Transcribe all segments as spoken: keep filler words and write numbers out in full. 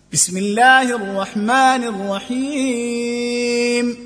بسم الله الرحمن الرحيم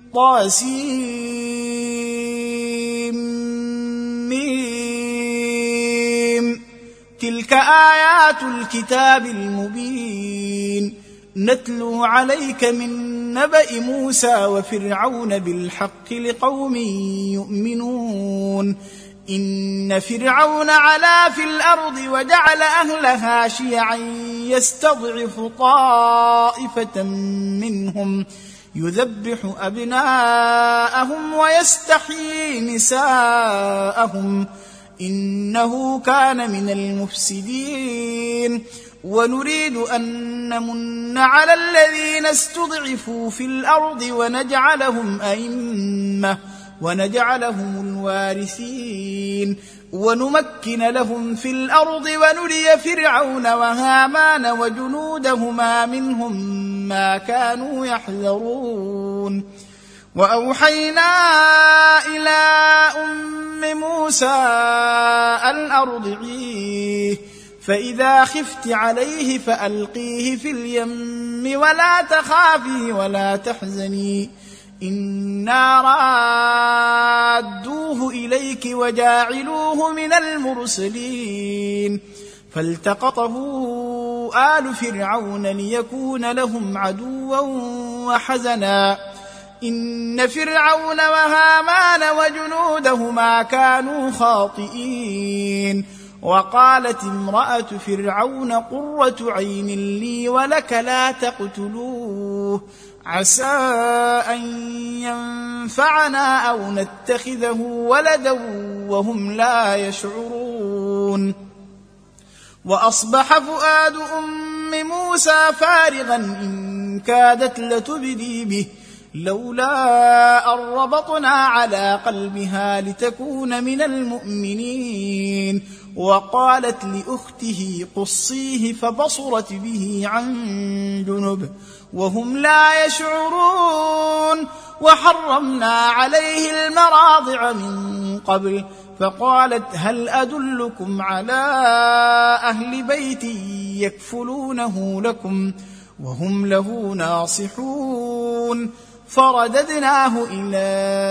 طاسيم تلك آيات الكتاب المبين نتلو عليك من نبأ موسى وفرعون بالحق لقوم يؤمنون إن فرعون علا في الأرض وجعل أهلها شيعا يستضعف طائفة منهم يذبح أبناءهم ويستحيي نساءهم إنه كان من المفسدين ونريد أن نمن على الذين استضعفوا في الأرض ونجعلهم أئمة ونجعلهم الوارثين ونمكن لهم في الأرض ونري فرعون وهامان وجنودهما منهم ما كانوا يحذرون وأوحينا إلى أم موسى أن أرضعيه فإذا خفت عليه فألقيه في اليم ولا تخافي ولا تحزني إنا رادوه إليك وجاعلوه من المرسلين فالتقطه آل فرعون ليكون لهم عدوا وحزنا إن فرعون وهامان وجنودهما كانوا خاطئين وقالت امرأة فرعون قرة عين لي ولك لا تقتلوه عسى أن ينفعنا أو نتخذه ولدا وهم لا يشعرون وأصبح فؤاد أم موسى فارغا إن كادت لتبدي به لولا أن ربطنا على قلبها لتكون من المؤمنين وقالت لأخته قصيه فبصرت به عن جنب وهم لا يشعرون وحرمنا عليه المراضع من قبل فقالت هل أدلكم على أهل بيت يكفلونه لكم وهم له ناصحون فرددناه إلى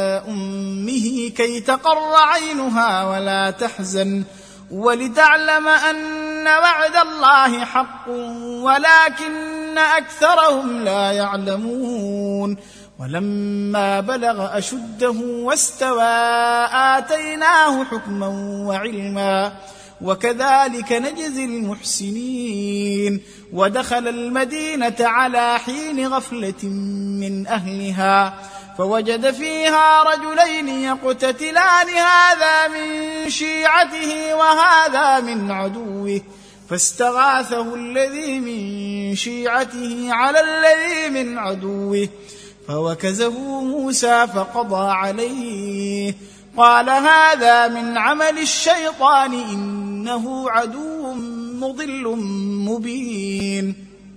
أمه كي تقر عينها ولا تحزن ولتعلم أن وعد الله حق ولكن أكثرهم لا يعلمون ولما بلغ أشده واستوى آتيناه حكما وعلما وكذلك نجزي المحسنين ودخل المدينة على حين غفلة من أهلها فوجد فيها رجلين يقتتلان هذا من شيعته وهذا من عدوه فاستغاثه الذي من شيعته على الذي من عدوه فوكزه موسى فقضى عليه قال هذا من عمل الشيطان إنه عدو مضل مبين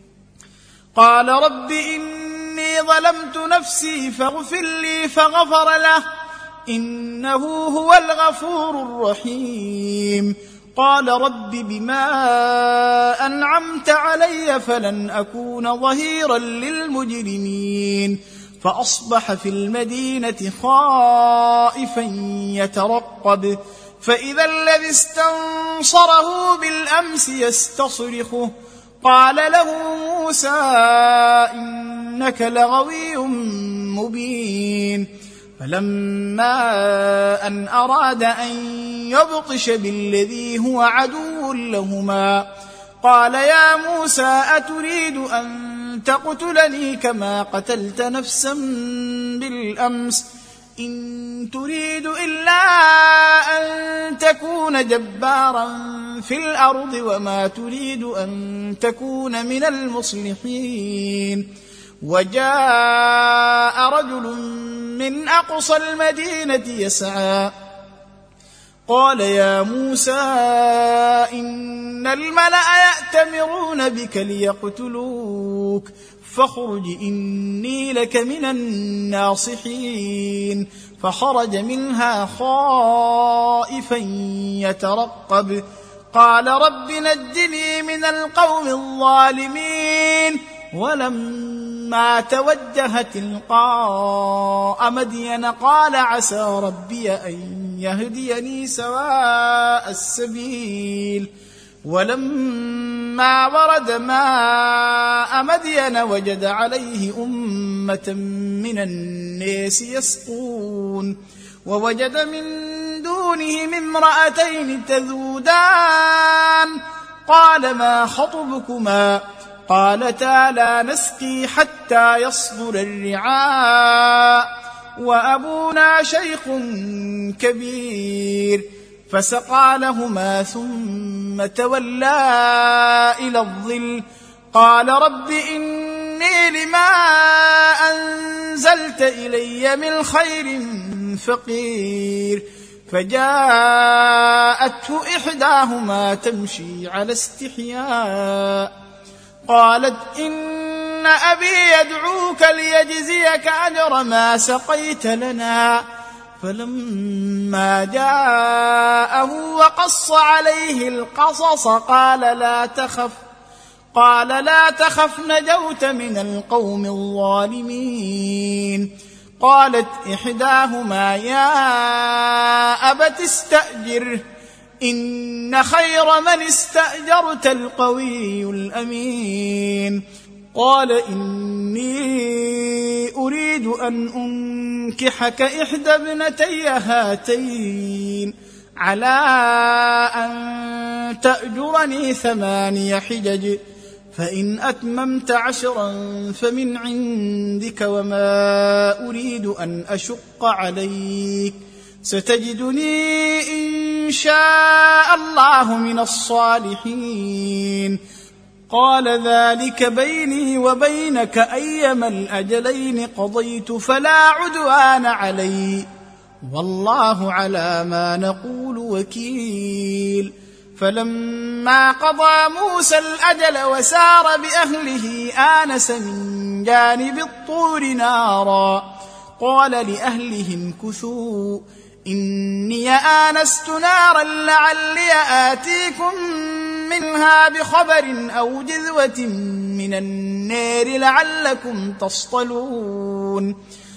قال رب إني ظلمت نفسي فاغفر لي فغفر له إنه هو الغفور الرحيم قال رب بما أنعمت علي فلن أكون ظهيرا للمجرمين فأصبح في المدينة خائفا يترقب فإذا الذي استنصره بالأمس يستصرخه قال له موسى إنك لغوي مبين فلما أن أراد أن يبطش بالذي هو عدو لهما قال يا موسى أتريد أن تقتلني كما قتلت نفسا بالأمس إن تريد إلا أن تكون جبارا في الأرض وما تريد أن تكون من المصلحين وجاء رجل من أقصى المدينة يسعى قال يا موسى إن الملأ يأتمرون بك ليقتلوك فاخرج إني لك من الناصحين فخرج منها خائفا يترقب قال رب نجني من القوم الظالمين ولما توجه تلقاء مدين قال عسى ربي أن يهديني سواء السبيل ولما ورد ماء مدين وجد عليه أمة من الناس يسقون ووجد من دونهم امرأتين تذودان قال ما خطبكما قالتا لا نسقي حتى يصدر الرعاء وأبونا شيخ كبير فسقى لهما ثم تولى إلى الظل قال رب إني لما أنزلت إلي من خير فقير فجاءته إحداهما تمشي على استحياء قالت إن أبي يدعوك ليجزيك أجر ما سقيت لنا فلما جاءه وقص عليه القصص قال لا تخف قال لا تخف نجوت من القوم الظالمين قالت إحداهما يا أبت استأجره إن خير من استأجرت القوي الأمين قال إني أريد أن أنكحك إحدى ابنتي هاتين على أن تأجرني ثماني حجج فإن أتممت عشرا فمن عندك وما أريد أن أشق عليك ستجدني إن شاء الله من الصالحين قال ذلك بيني وبينك أيما الأجلين قضيت فلا عدوان علي والله على ما نقول وكيل فلما قضى موسى الأجل وسار بأهله آنس من جانب الطور نارا قال لأهلهم كثوا إني آنست نارا لعلي آتيكم منها بخبر أو جذوة من النار لعلكم تصطلون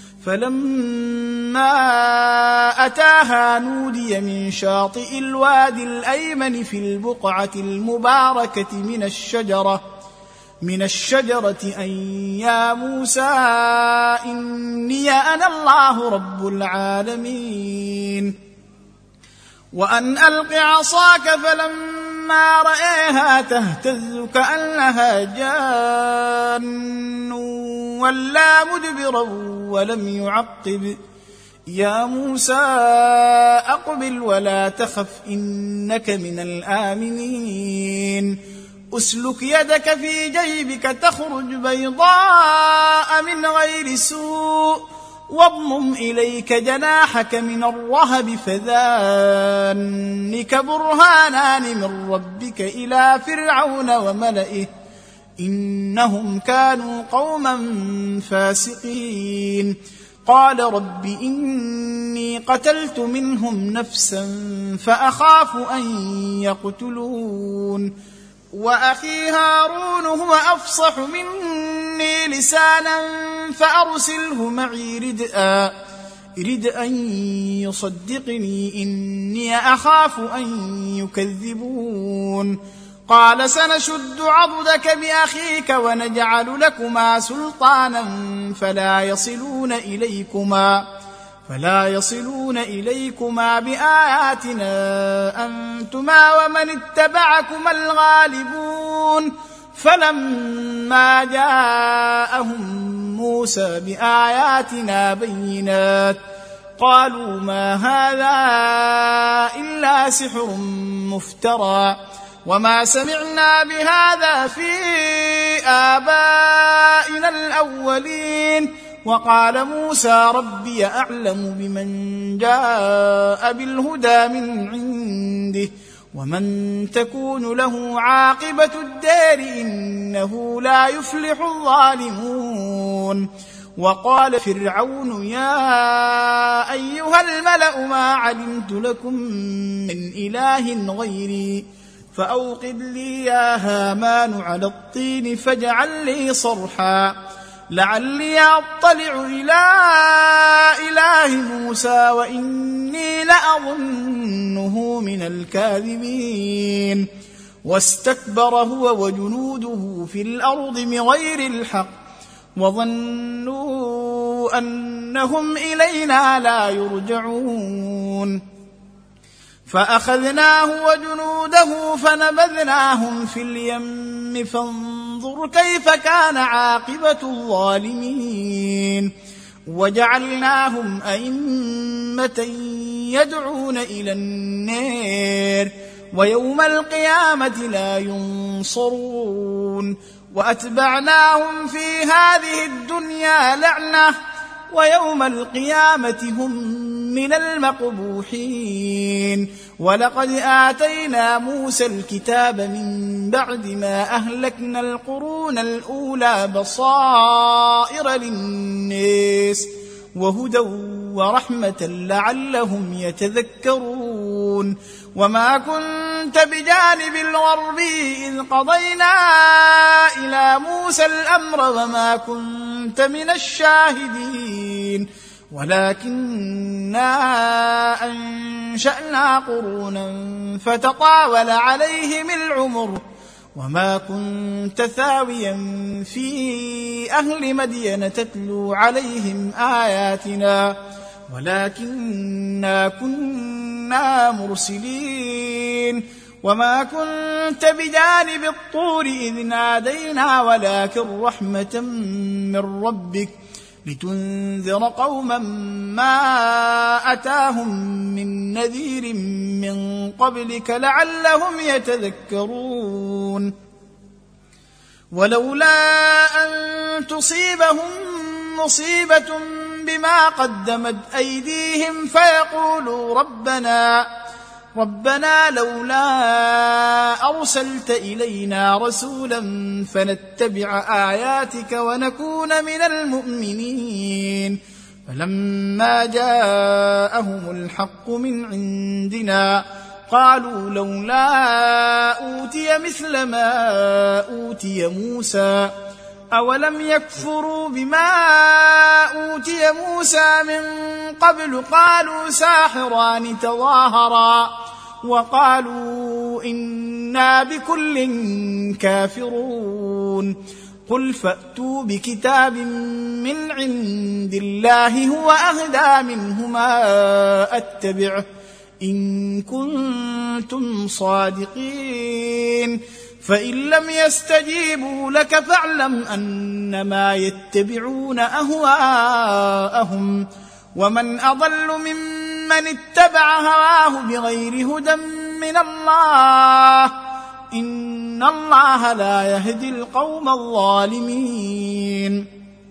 فلما أتاها نودي من شاطئ الوادي الأيمن في البقعة المباركة من الشجرة من الشجرة أن يا موسى إني أنا الله رب العالمين وأن ألق عصاك فلما رأيها تهتز كأنها جان ولا مدبرا ولم يعقب يا موسى أقبل ولا تخف إنك من الآمنين أسلك يدك في جيبك تخرج بيضاء من غير سوء واضمم إليك جناحك من الرهب فذانك برهانان من ربك إلى فرعون وملئه إنهم كانوا قوما فاسقين قال رب إني قتلت منهم نفسا فأخاف أن يقتلون وأخي هارون هو أفصح مني لسانا فأرسله معي ردءا رد أن يصدقني إني أخاف أن يكذبون قال سنشد عضدك بأخيك ونجعل لكما سلطانا فلا يصلون إليكما فلا يصلون إليكما بآياتنا أنتما ومن اتبعكما الغالبون فلما جاءهم موسى بآياتنا بينات قالوا ما هذا إلا سحر مفترى وما سمعنا بهذا في آبائنا الأولين وقال موسى ربي أعلم بمن جاء بالهدى من عنده ومن تكون له عاقبة الدار إنه لا يفلح الظالمون وقال فرعون يا أيها الملأ ما علمت لكم من إله غيري فأوقد لي يا هامان على الطين فاجعل لي صرحا لعلي أطلع إلى إله موسى وإني لأظنه من الكاذبين واستكبر هو وجنوده في الأرض بغير الحق وظنوا أنهم إلينا لا يرجعون فأخذناه وجنوده فنبذناهم في اليم فانظر كيف كان عاقبة الظالمين وجعلناهم أئمة يدعون إلى النار ويوم القيامة لا ينصرون وأتبعناهم في هذه الدنيا لعنة ويوم القيامة هم من المقبوحين ولقد آتينا موسى الكتاب من بعد ما أهلكنا القرون الأولى بصائر للناس وهدى ورحمة لعلهم يتذكرون وما كنت بجانب الغرب إذ قضينا إلى موسى الأمر وما كنت من الشاهدين ولكننا أنشأنا قرونا فتطاول عليهم العمر وما كنت ثاويا في أهل مدين تتلو عليهم آياتنا ولكننا كنا مرسلين وما كنت بجانب الطور إذ نادينا ولكن رحمة من ربك لتنذر قوما ما أتاهم من نذير من قبلك لعلهم يتذكرون ولولا أن تصيبهم مصيبة بما قدمت أيديهم فيقولوا ربنا ربنا لولا أرسلت إلينا رسولا فنتبع آياتك ونكون من المؤمنين فلما جاءهم الحق من عندنا قالوا لولا أوتي مثل ما أوتي موسى أولم يكفروا بما أوتي موسى من قبل قالوا ساحران تظاهرا وقالوا إنا بكل كافرون قل فأتوا بكتاب من عند الله هو أهدى منهما أتبعه إن كنتم صادقين فإن لم يستجيبوا لك فاعلم أنما يتبعون أهواءهم ومن أضل ممن اتبع هواه بغير هدى من الله إن الله لا يهدي القوم الظالمين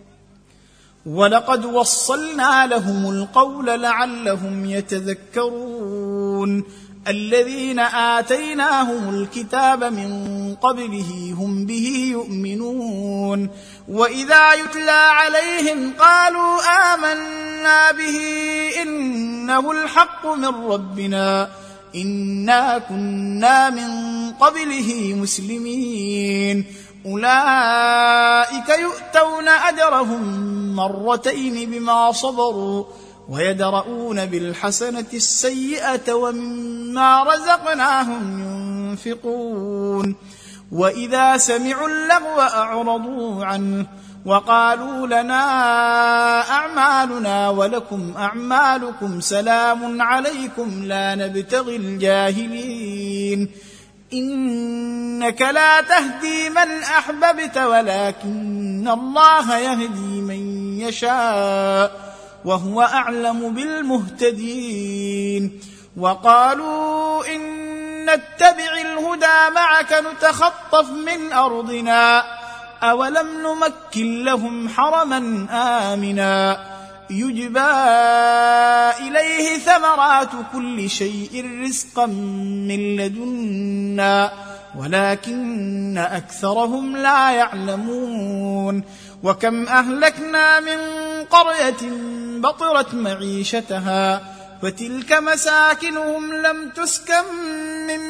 ولقد وصلنا لهم القول لعلهم يتذكرون الذين آتيناهم الكتاب من قبله هم به يؤمنون وإذا يتلى عليهم قالوا آمنا به إنه الحق من ربنا إنا كنا من قبله مسلمين أولئك يؤتون أجرهم مرتين بما صبروا ويدرؤون بالحسنة السيئة ومما رزقناهم ينفقون وإذا سمعوا اللغو أعرضوا عنه وقالوا لنا أعمالنا ولكم أعمالكم سلام عليكم لا نبتغي الجاهلين إنك لا تهدي من أحببت ولكن الله يهدي من يشاء وهو أعلم بالمهتدين وقالوا إن نتبع الهدى معك نتخطف من أرضنا أولم نمكن لهم حرما آمنا يجبى إليه ثمرات كل شيء رزقا من لدنا ولكن أكثرهم لا يعلمون وكم أهلكنا من قرية بطرت معيشتها فتلك مساكنهم لم تسكن من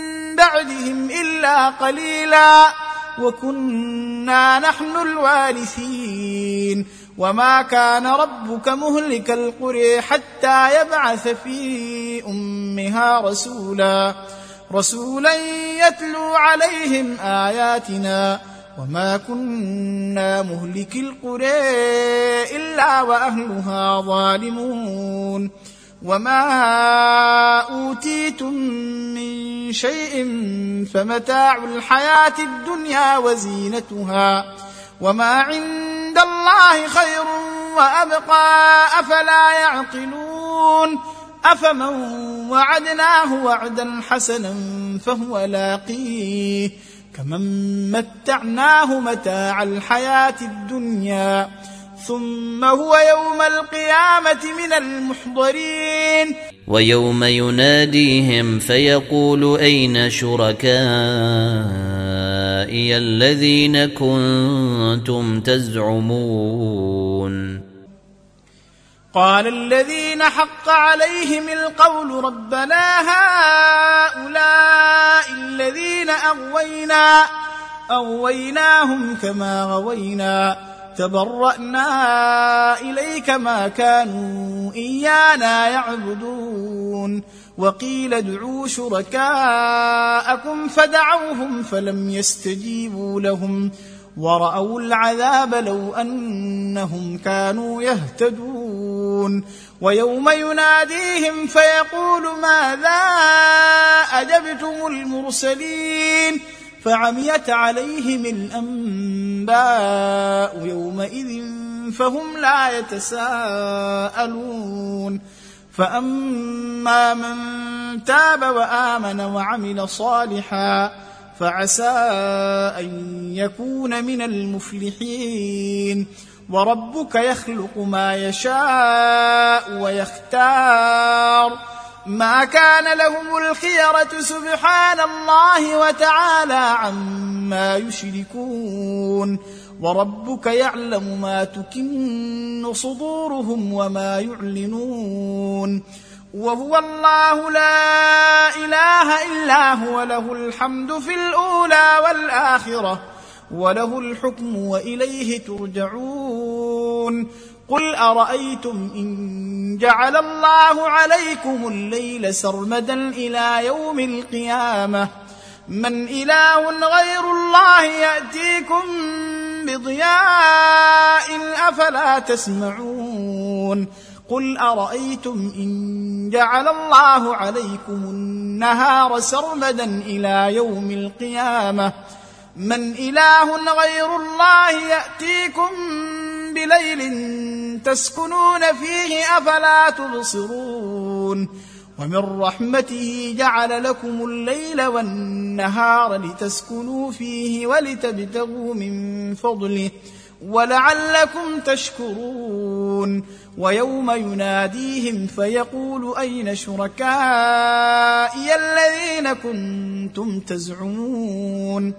بعدهم إلا قليلا وكنا نحن الوارثين وما كان ربك مهلك القرى حتى يبعث في أمها رسولا رسولا يتلو عليهم آياتنا وما كنا مهلك القرى إلا وأهلها ظالمون وما أوتيتم من شيء فمتاع الحياة الدنيا وزينتها وما عند الله خير وأبقى أفلا يعقلون أفمن وعدناه وعدا حسنا فهو لاقيه كمن متعناه متاع الحياة الدنيا ثم هو يوم القيامة من المحضرين ويوم يناديهم فيقول أين شركائي الذين كنتم تزعمون قال الذين حق عليهم القول ربنا هؤلاء الذين أغوينا أغويناهم كما غوينا تبرأنا إليك ما كانوا إيانا يعبدون وقيل ادعوا شركاءكم فدعوهم فلم يستجيبوا لهم ورأوا العذاب لو أنهم كانوا يهتدون ويوم يناديهم فيقول ماذا أجبتم المرسلين فعميت عليهم الأنباء يومئذ فهم لا يتساءلون فأما من تاب وآمن وعمل صالحا فعسى أن يكون من المفلحين وربك يخلق ما يشاء ويختار ما كان لهم الخيرة سبحان الله وتعالى عما يشركون وربك يعلم ما تكن صدورهم وما يعلنون وهو الله لا إله إلا هو له الحمد في الأولى والآخرة وله الحكم وإليه ترجعون قل أرأيتم إن جعل الله عليكم الليل سرمدا إلى يوم القيامة من إله غير الله يأتيكم بضياء أفلا تسمعون قل أرأيتم إن جعل الله عليكم النهار سرمدا إلى يوم القيامة من إله غير الله يأتيكم بليل تسكنون فيه أفلا تبصرون ومن رحمته جعل لكم الليل والنهار لتسكنوا فيه ولتبتغوا من فضله ولعلكم تشكرون ويوم يناديهم فيقول أين شركائي الذين كنتم تزعمون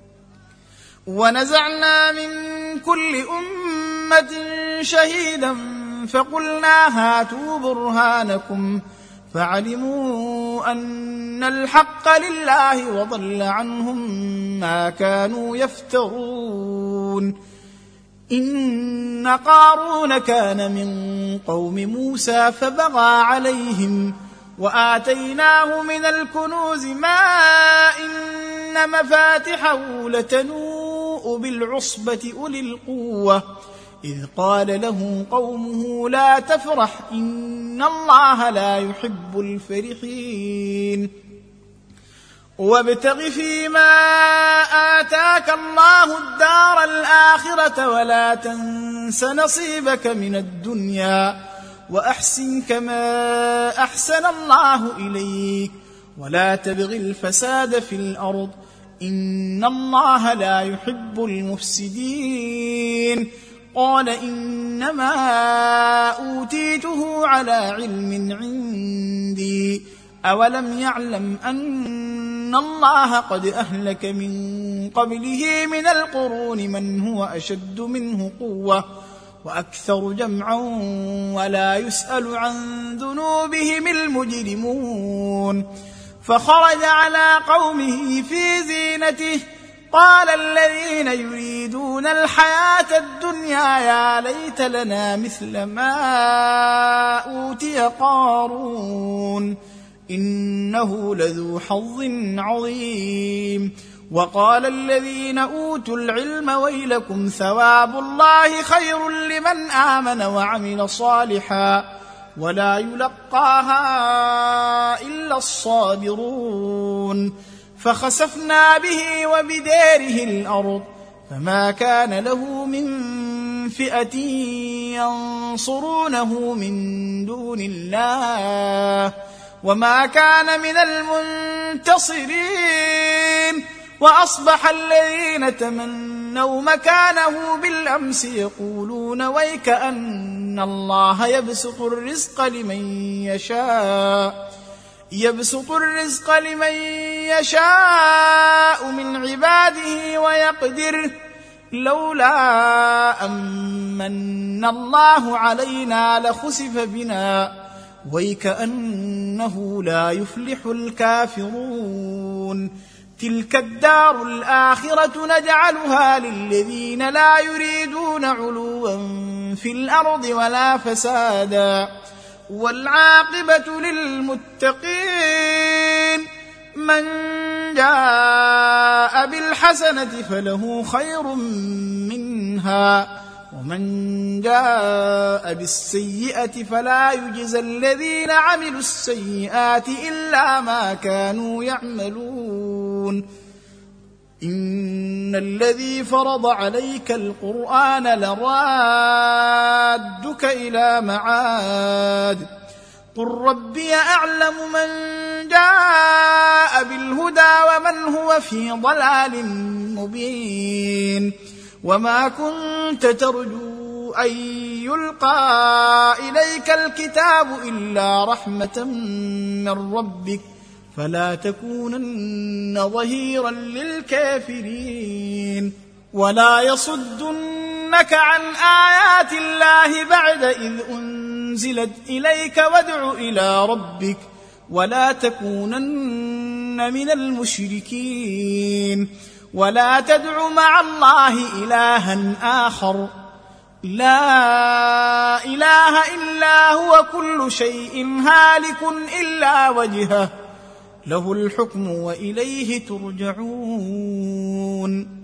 ونزعنا من كل أمة شهيدا فقلنا هاتوا برهانكم فعلموا أن الحق لله وضل عنهم ما كانوا يفترون إن قارون كان من قوم موسى فبغى عليهم وآتيناه من الكنوز ما إن مفاتحه لتنوء بالعصبة أولي القوة إذ قال له قومه لا تفرح إن الله لا يحب الفرحين وابتغ فيما آتاك الله الدار الآخرة ولا تنس نصيبك من الدنيا وأحسن كما أحسن الله إليك ولا تبغ الفساد في الأرض إن الله لا يحب المفسدين قال إنما أوتيته على علم عندي أولم يعلم أن الله قد أهلك من قبله من القرون من هو أشد منه قوة وأكثر جمعا ولا يسأل عن ذنوبهم المجرمون فخرج على قومه في زينته قال الذين يريدون الحياة الدنيا يا ليت لنا مثل ما أوتي قارون إنه لذو حظ عظيم. وقال الذين أوتوا العلم ويلكم ثواب الله خير لمن آمن وعمل صالحا ولا يلقاها إلا الصابرون. فخسفنا به وبداره الأرض فما كان له من فئة ينصرونه من دون الله وما كان من المنتصرين. وأصبح الذين تمنوا مكانه بالأمس يقولون ويك أن الله يبسط الرزق لمن يشاء يبسط الرزق لمن يشاء من عباده ويقدر لولا أمن الله علينا لخسف بنا ويكأنه لا يفلح الكافرون. تلك الدار الآخرة نجعلها للذين لا يريدون علوا في الأرض ولا فسادا والعاقبة للمتقين. من جاء بالحسنة فله خير منها ومن جاء بالسيئة فلا يجزى الذين عملوا السيئات إلا ما كانوا يعملون. إن الذي فرض عليك القرآن لرادك إلى معاد قل ربي أعلم من جاء بالهدى ومن هو في ضلال مبين. وما كنت ترجو أن يلقى إليك الكتاب إلا رحمة من ربك فلا تكونن ظهيرا للكافرين. ولا يصدنك عن آيات الله بعد إذ أنزلت إليك وادع إلى ربك ولا تكونن من المشركين. ولا تدع مع الله إلها آخر لا إله إلا هو كل شيء هالك إلا وجهه له الحكم وإليه ترجعون.